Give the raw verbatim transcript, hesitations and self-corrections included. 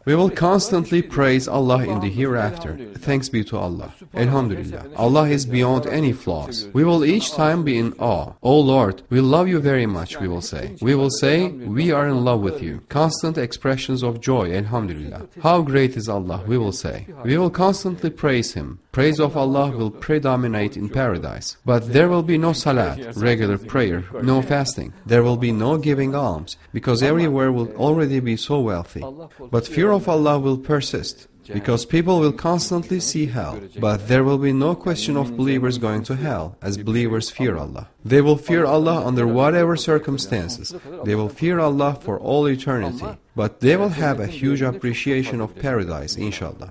We will constantly praise Allah in the hereafter. Thanks be to Allah. Alhamdulillah. Allah is beyond any flaws. We will each time be in awe. O Lord, we love you very much, we will say. We will say, we are in love with you. Constant expressions of joy. Alhamdulillah. How great is Allah, we will say. We will constantly praise Him. Praise of Allah will predominate in paradise. But there will be no salat, regular prayer, no fasting. There will be no giving alms, because everywhere will already be so wealthy. But fear of Allah will persist, because people will constantly see hell. But there will be no question of believers going to hell, as believers fear Allah. They will fear Allah under whatever circumstances. They will fear Allah for all eternity. But they will have a huge appreciation of paradise, inshallah.